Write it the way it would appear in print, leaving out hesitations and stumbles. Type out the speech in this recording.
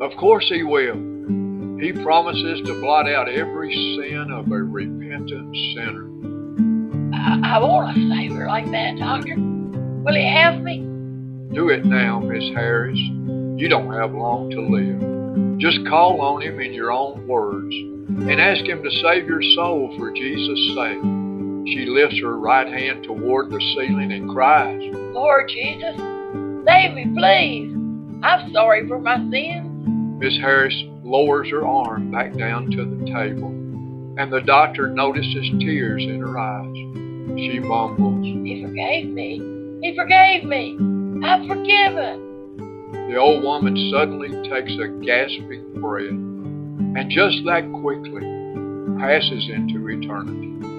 Of course He will. He promises to blot out every sin of a repentant sinner. I want a Savior like that, Doctor. Will He have me? Do it now, Miss Harris. You don't have long to live. Just call on Him in your own words and ask Him to save your soul for Jesus' sake. She lifts her right hand toward the ceiling and cries, Lord Jesus, save me, please. I'm sorry for my sins. Miss Harris lowers her arm back down to the table, and the doctor notices tears in her eyes. She mumbles, He forgave me. He forgave me. I'm forgiven. The old woman suddenly takes a gasping breath, and just that quickly passes into eternity.